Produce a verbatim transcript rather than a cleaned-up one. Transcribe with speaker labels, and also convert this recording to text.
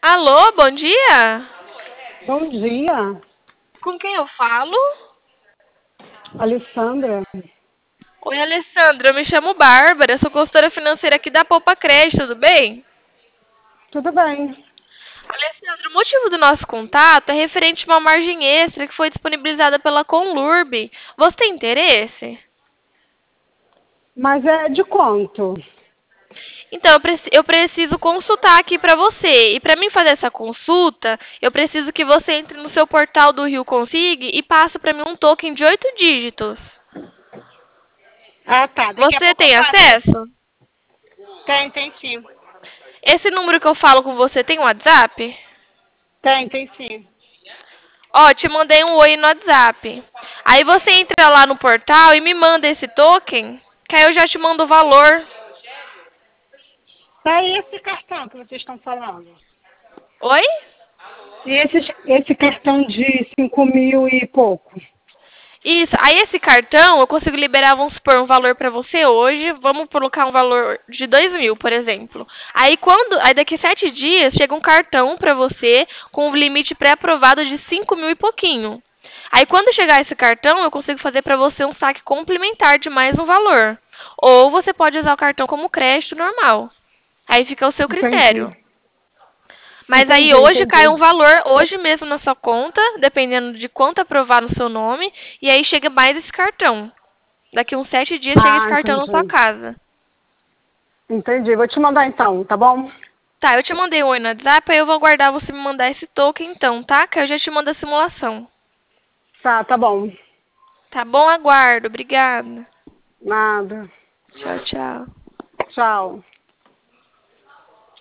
Speaker 1: Alô, bom dia?
Speaker 2: Bom dia,
Speaker 1: Com quem eu falo?
Speaker 2: Alessandra.
Speaker 1: Oi, Alessandra, eu me chamo Bárbara, sou consultora financeira aqui da Poupa Crédito, tudo bem?
Speaker 2: Tudo bem?
Speaker 1: Alessandra, o motivo do nosso contato é referente a uma margem extra que foi disponibilizada pela Conlurb. Você tem interesse?
Speaker 2: Mas é de quanto?
Speaker 1: Então, eu, preci- eu preciso consultar aqui para você. E para mim fazer essa consulta, eu preciso que você entre no seu portal do Rio Config e passe para mim um token de oito dígitos.
Speaker 2: Ah, tá. Daqui a
Speaker 1: Você
Speaker 2: pouco eu
Speaker 1: tem
Speaker 2: passo.
Speaker 1: acesso?
Speaker 2: Tem, tem sim.
Speaker 1: Esse número que eu falo com você tem WhatsApp?
Speaker 2: Tem, tem sim.
Speaker 1: Ó, te mandei um oi no WhatsApp. Aí você entra lá no portal e me manda esse token, que aí eu já te mando o valor.
Speaker 2: Tá aí esse cartão que vocês estão falando.
Speaker 1: Oi?
Speaker 2: E esse, esse cartão de cinco mil e pouco?
Speaker 1: Isso. Aí esse cartão eu consigo liberar, vamos supor, um valor pra você hoje. Vamos colocar um valor de dois mil, por exemplo. Aí quando, aí daqui sete dias chega um cartão pra você com um limite pré-aprovado de cinco mil e pouquinho. Aí quando chegar esse cartão, eu consigo fazer pra você um saque complementar de mais um valor. Ou você pode usar o cartão como crédito normal. Aí fica ao seu critério.
Speaker 2: Entendi.
Speaker 1: Mas aí
Speaker 2: Entendi,
Speaker 1: hoje cai um
Speaker 2: entendi.
Speaker 1: valor, hoje mesmo na sua conta, dependendo de quanto aprovar no seu nome, e aí chega mais esse cartão. Daqui uns sete dias chega esse
Speaker 2: Ah,
Speaker 1: cartão na sua
Speaker 2: entendi.
Speaker 1: casa.
Speaker 2: Entendi. Vou te mandar então, tá bom?
Speaker 1: Tá, eu te mandei um oi no WhatsApp, aí eu vou aguardar você me mandar esse token então, tá? Que eu já te mando a simulação.
Speaker 2: Tá, tá bom.
Speaker 1: Tá bom? Aguardo. Obrigada.
Speaker 2: Nada.
Speaker 1: Tchau, tchau.
Speaker 2: Tchau.